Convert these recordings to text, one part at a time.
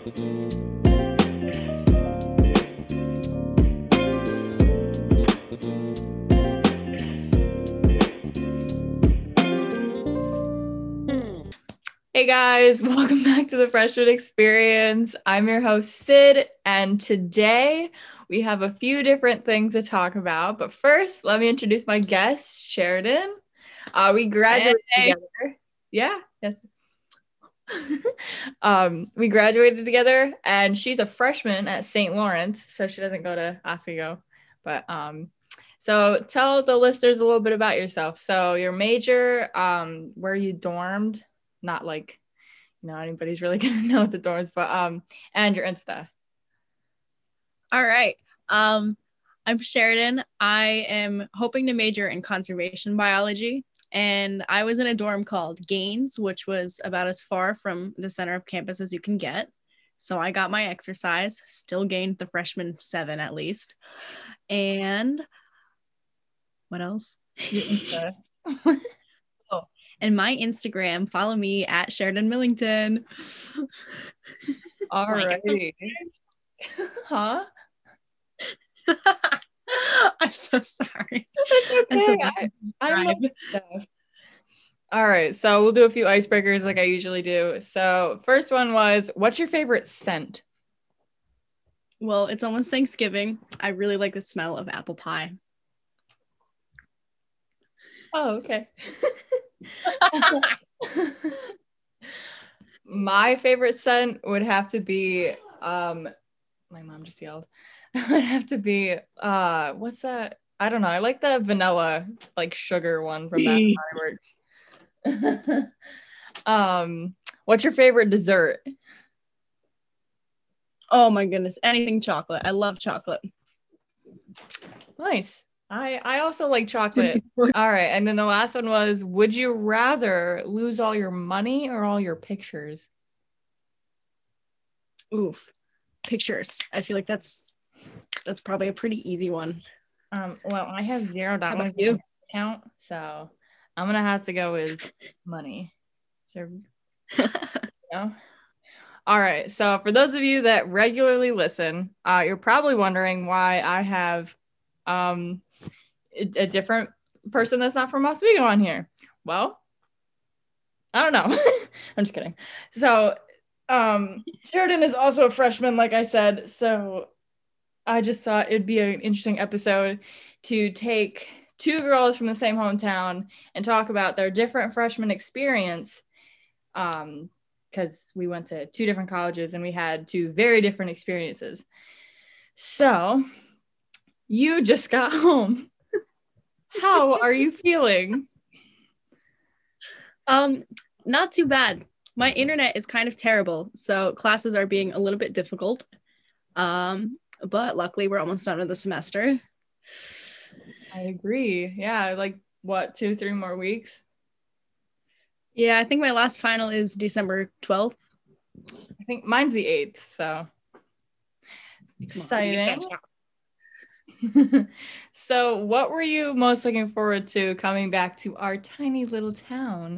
Hey guys, welcome back to the Freshman Experience. I'm your host, Sid, and today we have a few different things to talk about. But first, let me introduce my guest, Sheridan. We graduated together. Yeah, yes. We graduated together, and she's a freshman at St. Lawrence, so she doesn't go to Oswego. But so tell the listeners a little bit about yourself. So your major, where you dormed, not like anybody's really gonna know what the dorms, but and your Insta. All right. I'm Sheridan. I am hoping to major in conservation biology, and I was in a dorm called Gaines, which was about as far from the center of campus as you can get. So I got my exercise, still gained the freshman 7 at least. And what else? Oh, and my Instagram, follow me at Sheridan Millington. All right. Huh? I'm so sorry. It's okay. I love stuff. All right, so we'll do a few icebreakers like I usually do. So first one was, what's your favorite scent? Well, it's almost Thanksgiving. I really like the smell of apple pie. Oh, okay. My favorite scent would have to be my mom just yelled. It would have to be what's that? I don't know. I like the vanilla, like sugar one from Bath and Body Works. What's your favorite dessert? Oh my goodness, anything chocolate. I love chocolate. Nice. I also like chocolate. All right, and then the last one was, would you rather lose all your money or all your pictures? Oof, pictures. I feel like that's probably a pretty easy one. Well, I have $0 in my account, so I'm gonna have to go with money. So, All right. So for those of you that regularly listen, you're probably wondering why I have a different person that's not from Oswego on here. Well, I don't know. I'm just kidding. So Sheridan is also a freshman, like I said. So I just thought it'd be an interesting episode to take two girls from the same hometown and talk about their different freshman experience. Because we went to two different colleges and we had two very different experiences. So you just got home. How are you feeling? Not too bad. My internet is kind of terrible, so classes are being a little bit difficult. But luckily we're almost done with the semester. I agree. Yeah, like what, 2-3 more weeks? Yeah, I think my last final is December 12th. I think mine's the 8th, so exciting. So what were you most looking forward to coming back to our tiny little town?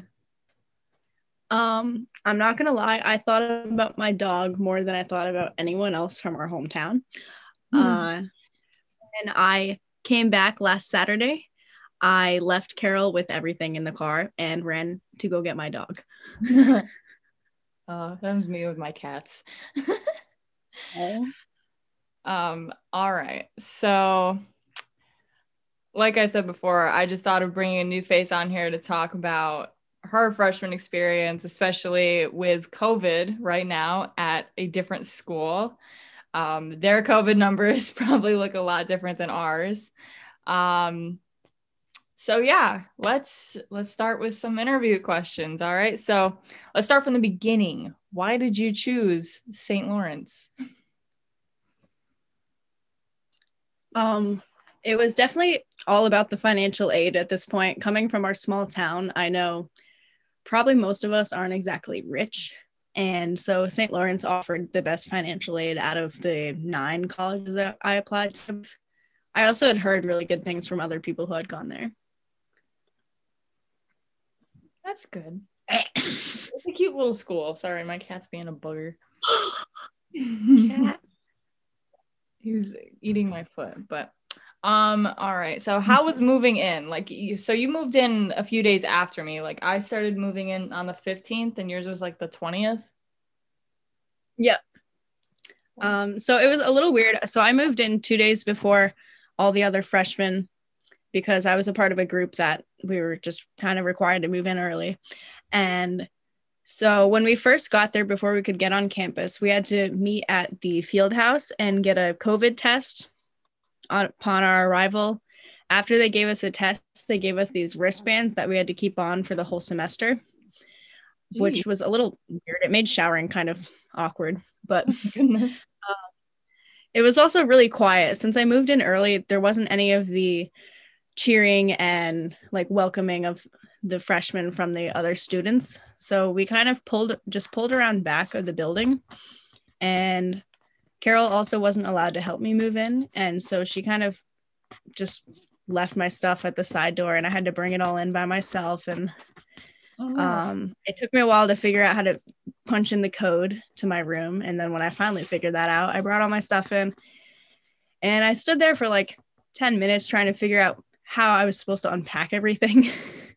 I'm not gonna lie, I thought about my dog more than I thought about anyone else from our hometown. And I came back last Saturday. I left Carol with everything in the car and ran to go get my dog. That was me with my cats. All right. So, like I said before, I just thought of bringing a new face on here to talk about her freshman experience, especially with COVID right now at a different school. Their COVID numbers probably look a lot different than ours. So yeah, let's start with some interview questions. All right. So let's start from the beginning. Why did you choose St. Lawrence? It was definitely all about the financial aid at this point. Coming from our small town, I know probably most of us aren't exactly rich. And so St. Lawrence offered the best financial aid out of the 9 colleges that I applied to. I also had heard really good things from other people who had gone there. That's good. It's a cute little school. Sorry, my cat's being a bugger. Cat. He was eating my foot, but all right. So how was moving in? Like you moved in a few days after me. Like I started moving in on the 15th and yours was like the 20th. Yep. So it was a little weird. So I moved in 2 days before all the other freshmen because I was a part of a group that we were just kind of required to move in early. And so when we first got there, before we could get on campus, we had to meet at the field house and get a COVID test upon our arrival. After they gave us the test, they gave us these wristbands that we had to keep on for the whole semester, which was a little weird. It made showering kind of awkward, but Goodness. It was also really quiet. Since I moved in early, there wasn't any of the cheering and like welcoming of the freshmen from the other students. So we kind of pulled around back of the building, and Carol also wasn't allowed to help me move in. And so she kind of just left my stuff at the side door and I had to bring it all in by myself. And it took me a while to figure out how to punch in the code to my room. And then when I finally figured that out, I brought all my stuff in and I stood there for like 10 minutes trying to figure out how I was supposed to unpack everything.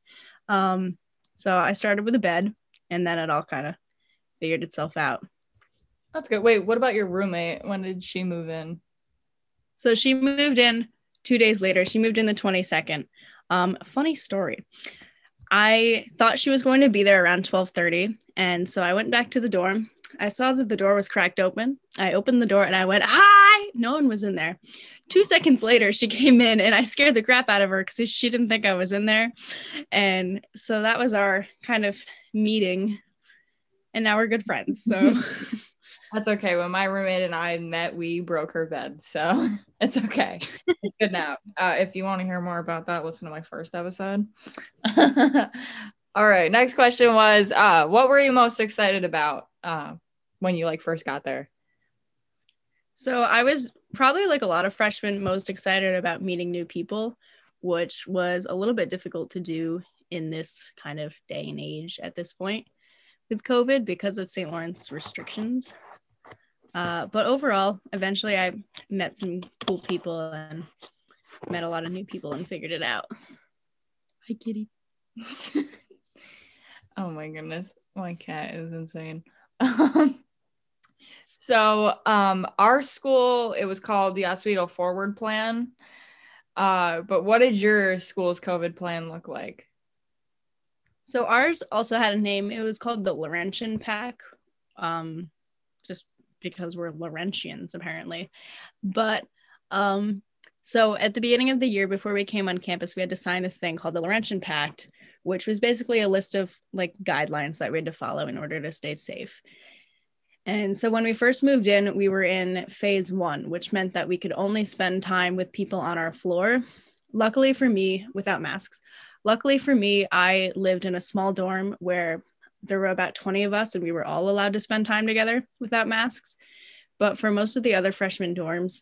So I started with a bed and then it all kind of figured itself out. That's good. Wait, what about your roommate? When did she move in? So she moved in 2 days later. She moved in the 22nd. Funny story. I thought she was going to be there around 12:30. And so I went back to the dorm. I saw that the door was cracked open. I opened the door and I went, "Hi!" No one was in there. 2 seconds later, she came in and I scared the crap out of her because she didn't think I was in there. And so that was our kind of meeting. And now we're good friends. So that's okay. When my roommate and I met, we broke her bed. So it's okay. It's good now. If you want to hear more about that, listen to my first episode. All right. Next question was, what were you most excited about when you like first got there? So I was probably like a lot of freshmen most excited about meeting new people, which was a little bit difficult to do in this kind of day and age at this point with COVID because of St. Lawrence restrictions. But overall, eventually I met some cool people and met a lot of new people and figured it out. Hi, kitty. Oh my goodness. My cat is insane. So our school, it was called the Oswego Forward Plan. But what did your school's COVID plan look like? So ours also had a name. It was called the Laurentian Pack, just because we're Laurentians apparently. But so at the beginning of the year before we came on campus, we had to sign this thing called the Laurentian Pact, which was basically a list of like guidelines that we had to follow in order to stay safe. And so when we first moved in, we were in phase 1, which meant that we could only spend time with people on our floor. Luckily for me, without masks. Luckily for me, I lived in a small dorm where there were about 20 of us and we were all allowed to spend time together without masks. But for most of the other freshman dorms,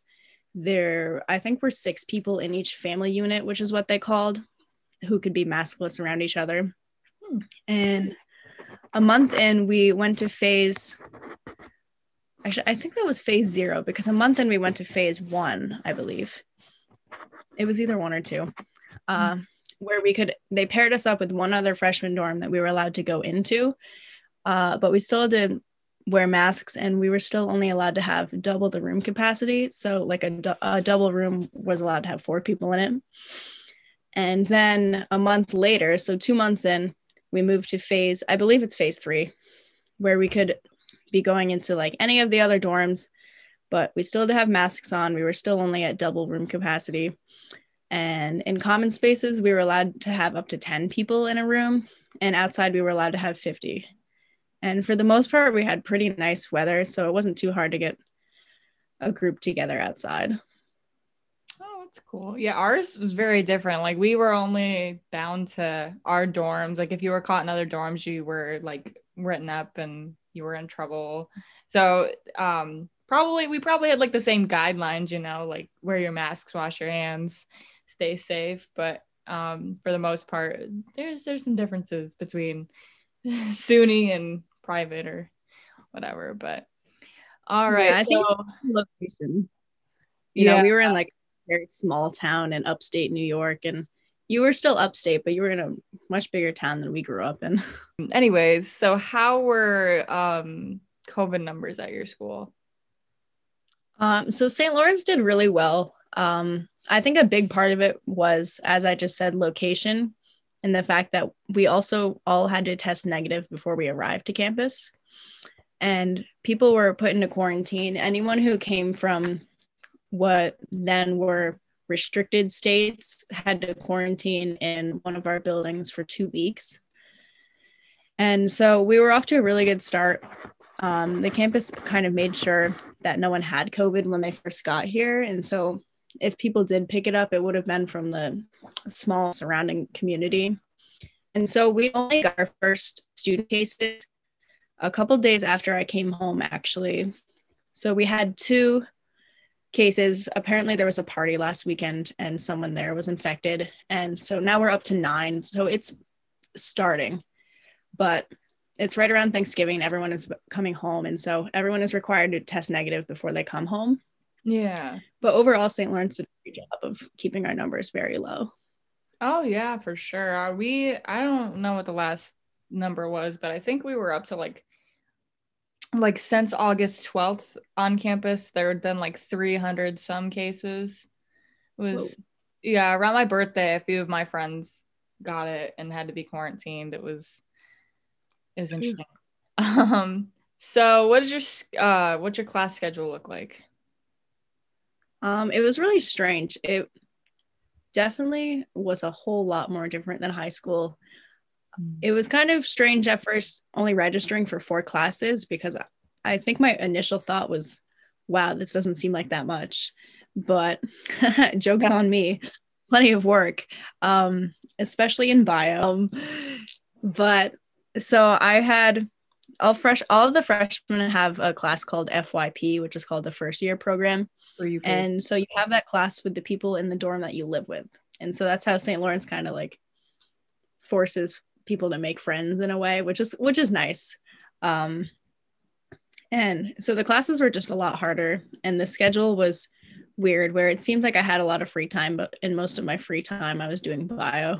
I think were 6 people in each family unit, which is what they called, who could be maskless around each other. And a month in, we went to phase, actually, I think that was phase 0 because a month in we went to phase 1, I believe. It was either 1 or 2. Where they paired us up with one other freshman dorm that we were allowed to go into, but we still had to wear masks and we were still only allowed to have double the room capacity. So like a double room was allowed to have 4 people in it. And then a month later, so 2 months in, we moved to I believe it's phase 3, where we could be going into like any of the other dorms, but we still had to have masks on. We were still only at double room capacity. And in common spaces, we were allowed to have up to 10 people in a room, and outside we were allowed to have 50. And for the most part, we had pretty nice weather, so it wasn't too hard to get a group together outside. Oh, that's cool. Yeah, ours was very different. Like we were only bound to our dorms. Like if you were caught in other dorms, you were like written up and you were in trouble. So we probably had like the same guidelines, like wear your masks, wash your hands, stay safe. But for the most part, there's some differences between SUNY and private or whatever. But All Yeah, right. I think So location. yeah. We were in like a very small town in upstate New York, and you were still upstate, but you were in a much bigger town than we grew up in. Anyways, so how were COVID numbers at your school? So St. Lawrence did really well. I think a big part of it was, as I just said, location and the fact that we also all had to test negative before we arrived to campus. And people were put into quarantine. Anyone who came from what then were restricted states had to quarantine in one of our buildings for 2 weeks. And so we were off to a really good start. The campus kind of made sure that no one had COVID when they first got here. And so if people did pick it up, it would have been from the small surrounding community. And so we only got our first student cases a couple days after I came home, actually. So we had 2 cases. Apparently, there was a party last weekend and someone there was infected. And so now we're up to 9. So it's starting, but it's right around Thanksgiving. Everyone is coming home. And so everyone is required to test negative before they come home. Yeah. But overall, St. Lawrence did a great job of keeping our numbers very low. Oh yeah, for sure. I don't know what the last number was, but I think we were up to like since August 12th on campus, there had been like 300 some cases. It was Whoa. yeah, around my birthday, a few of my friends got it and had to be quarantined. It was interesting. So what's your class schedule look like? It was really strange. It definitely was a whole lot more different than high school. It was kind of strange at first, only registering for 4 classes, because I think my initial thought was, wow, this doesn't seem like that much. But joke's on me, plenty of work, especially in bio. But so I had all of the freshmen have a class called FYP, which is called the first year program. And so you have that class with the people in the dorm that you live with. And so that's how St. Lawrence kind of like forces people to make friends in a way, which is nice. And so the classes were just a lot harder, and the schedule was weird, where it seemed like I had a lot of free time, but in most of my free time I was doing bio.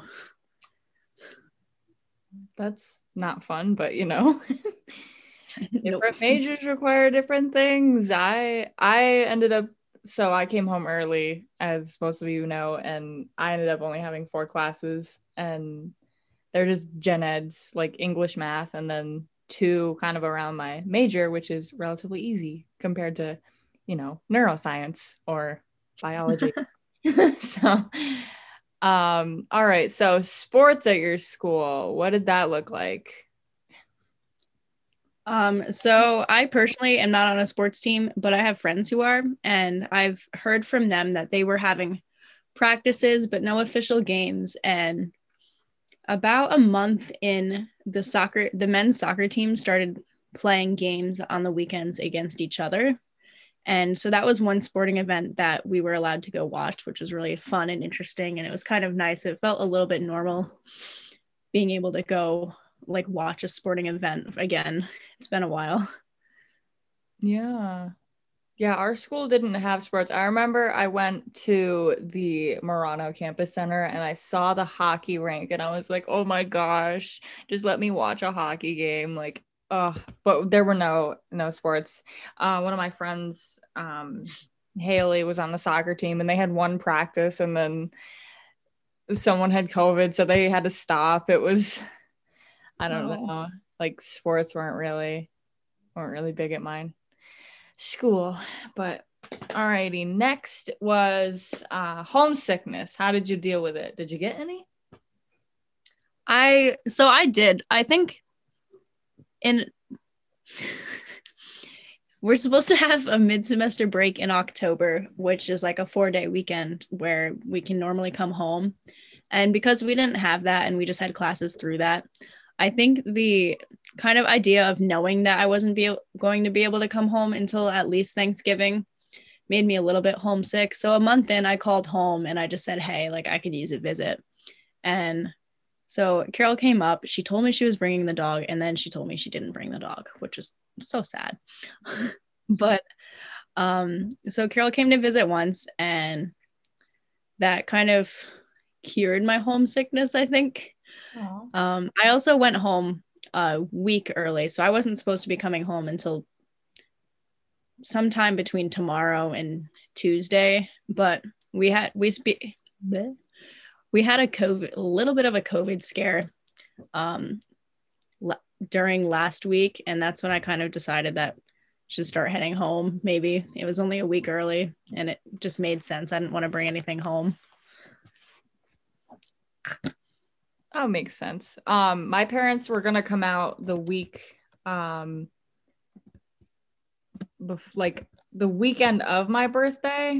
That's not fun, but Nope. different majors require different things. I ended up so I came home early, as most of you know, and I ended up only having 4 classes, and they're just gen eds, like English, math, and then 2 kind of around my major, which is relatively easy compared to, neuroscience or biology. So, all right. So sports at your school, what did that look like? So I personally am not on a sports team, but I have friends who are, and I've heard from them that they were having practices, but no official games. And about a month in, the men's soccer team started playing games on the weekends against each other. And so that was one sporting event that we were allowed to go watch, which was really fun and interesting. And it was kind of nice. It felt a little bit normal being able to go like watch a sporting event again. It's been a while. Yeah. Yeah, our school didn't have sports. I remember I went to the Murano Campus Center and I saw the hockey rink and I was like, oh my gosh, just let me watch a hockey game. Like, oh, but there were no sports. One of my friends, Haley, was on the soccer team and they had one practice and then someone had COVID, so they had to stop. It was, I don't know, like sports weren't really big at mine school. But alrighty, next was homesickness. How did you deal with it? Did you get any? I did. I think in we're supposed to have a mid-semester break in October, which is like a 4-day weekend where we can normally come home. And because we didn't have that and we just had classes through that, I think the kind of idea of knowing that I wasn't going to be able to come home until at least Thanksgiving made me a little bit homesick. So a month in, I called home and I just said, hey, like I could use a visit. And so Carol came up. She told me she was bringing the dog, and then she told me she didn't bring the dog, which was so sad. But so Carol came to visit once, and that kind of cured my homesickness, I think. I also went home a week early, so I wasn't supposed to be coming home until sometime between tomorrow and Tuesday, but we had a little bit of a COVID scare during last week, and that's when I kind of decided that I should start heading home. Maybe it was only a week early, and it just made sense. I didn't want to bring anything home. That makes sense. My parents were gonna come out the week, like the weekend of my birthday.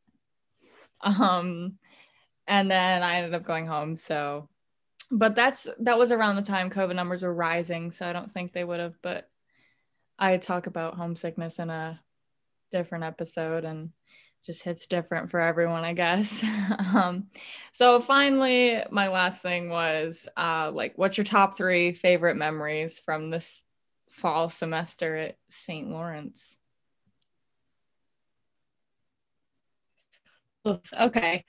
And then I ended up going home. So, but that was around the time COVID numbers were rising. So I don't think they would have, but I talk about homesickness in a different episode, and just hits different for everyone, I guess. So finally, my last thing was like, what's your top 3 favorite memories from this fall semester at St. Lawrence? Okay.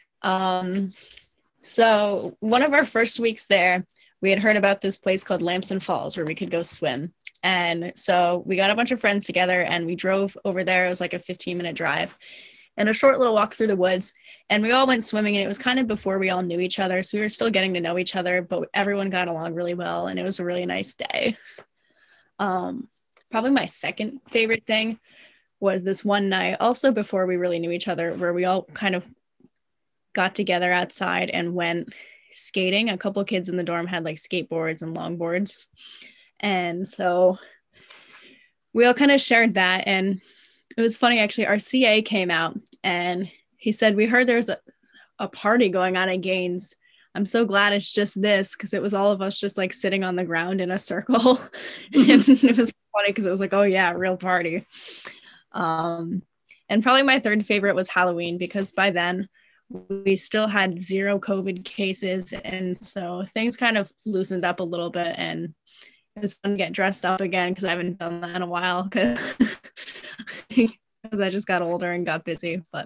So one of our first weeks there, we had heard about this place called Lamson Falls where we could go swim. And so we got a bunch of friends together and we drove over there. It was like a 15-minute drive and a short little walk through the woods. And we all went swimming, and it was kind of before we all knew each other. So we were still getting to know each other, but everyone got along really well. And it was a really nice day. Probably my second favorite thing was this one night, also before we really knew each other, where we all kind of got together outside and went skating. A couple kids in the dorm had like skateboards and longboards. And so we all kind of shared that. And it was funny, actually, our CA came out and he said, we heard there's a party going on at Gaines. I'm so glad it's just this, because it was all of us just like sitting on the ground in a circle. And it was funny because it was like, oh yeah, real party. And probably my third favorite was Halloween, because by then we still had 0 COVID cases. And so things kind of loosened up a little bit, and it was fun to get dressed up again, because I haven't done that in a while because I just got older and got busy. But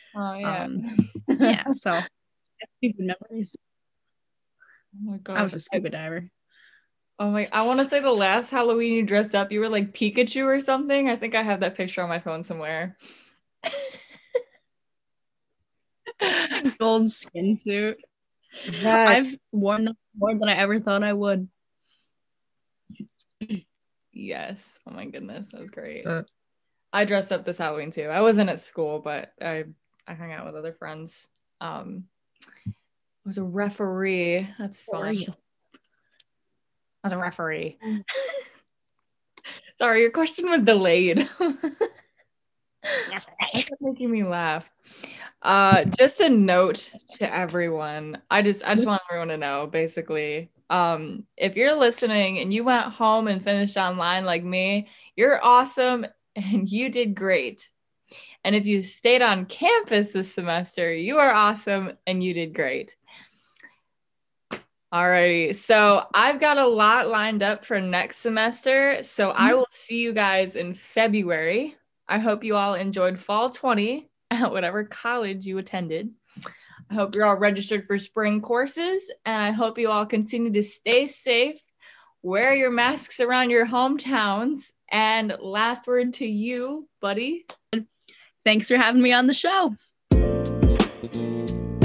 yeah, so good memories. Oh my God. I was a scuba diver. Oh my, I want to say the last Halloween you dressed up, you were like Pikachu or something. I think I have that picture on my phone somewhere. Gold skin suit. Yes. I've worn them more than I ever thought I would. Yes. Oh my goodness, that was great. I dressed up this Halloween too. I wasn't at school, but I hung out with other friends. I was a referee. That's fun. I was a referee. Sorry, your question was delayed. That's making me laugh. Just a note to everyone. I just want everyone to know, basically, if you're listening and you went home and finished online like me, you're awesome and you did great. And if you stayed on campus this semester, you are awesome and you did great. Alrighty, so I've got a lot lined up for next semester, so I will see you guys in February. I hope you all enjoyed Fall 20 at whatever college you attended. I hope you're all registered for spring courses, and I hope you all continue to stay safe, wear your masks around your hometowns, and last word to you, buddy. Thanks for having me on the show.